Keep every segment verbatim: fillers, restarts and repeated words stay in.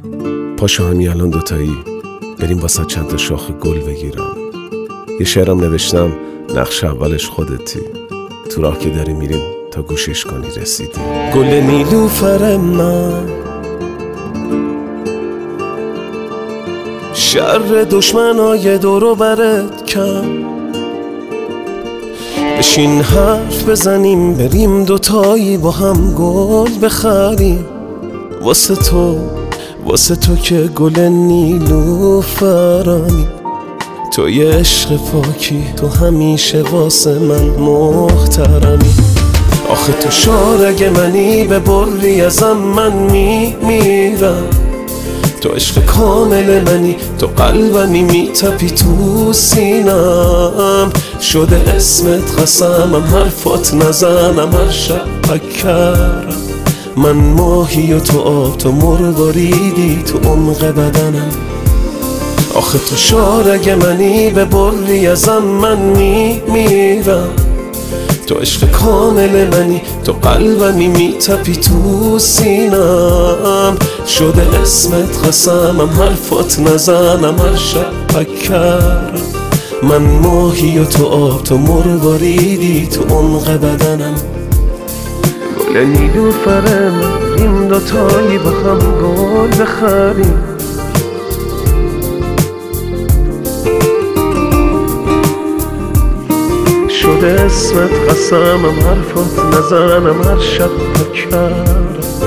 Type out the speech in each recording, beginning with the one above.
پاشو همین الان دوتایی بریم واسه چند تا شاخ گل بگیرم. یه شعرم نوشتم نقش اولش خودتی، تو راه که داری میریم تا گوشش کنی رسیدی. گل نیلوفر من، شر دشمنای دورو برت کم، بشین حرف بزنیم بریم دوتایی با هم گل بخریم. واسه تو واسه تو که گل نیلوفرمی، تو یه عشق پاکی، تو همیشه واسه من محترمی. آخه تو شارگ منی، به بری ازم من میمیرم. تو عشق کامل منی، تو قلبمی میتپی تو سینم. شده اسمت قسمم، حرفات نزنم هر شب پکرم. من ماهی و تو آب، تو مرواریدی تو عمق بدنم. آخه تو شارگ منی، به بری ازم من میمیرم. تو عشق کامل منی، تو قلبمی میتپی تو سینم. شده اسمت قسمم، حرفات نزنم هر شب پکرم. من ماهی و تو آب، تو مرواریدی تو عمق بدنم. گل نیلوفر من، این دوتایی با هم گل بخریم. شده اسمت قسمم، حرفات نزنم هر شب پکرم.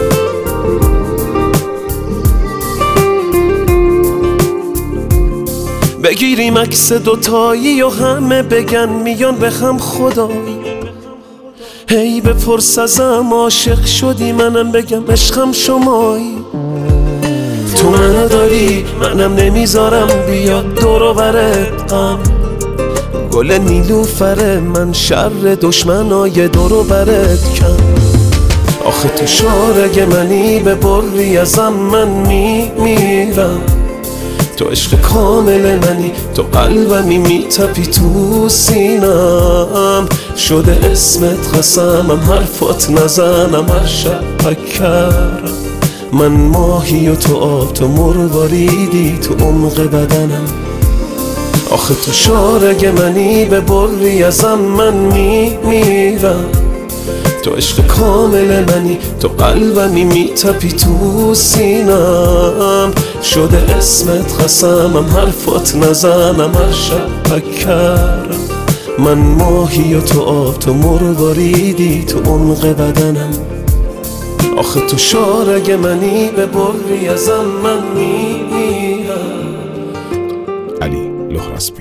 بگیریم عکس دوتایی و همه بگن میان به هم خدایی. هی بپرس ازم عاشق شدی، منم بگم عشقم شمایی. تو منو داری منم نمیذارم بیاد دور و برت غم. گل نیلوفر من، شر دشمنای دور و برت کم. آخه تو شارگ منی، به بری ازم من میمیرم. تو عشق کامل منی، تو قلبمی میتپی تو سینم. شده اسمت قسمم، حرفات نزنم هر شب پکرم. من ماهی و تو آب، تو مرواریدی تو عمق بدنم. آخه تو شارگ منی، به بری ازم من میمیرم. تو عشق کامل منی، تو قلبمی میتپی تو سینم. شده اسمت قسمم، حرفات نزنم هر شب پکرم. من ماهی و تو آب، تو مرواریدی تو عمق بدنم. آخه تو شارگ منی، به بری ازم من میمیرم. علی لهراسبی.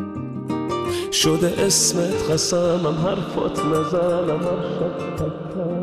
شده اسمت قسمم، حرفات نزنم هر شب پکرم.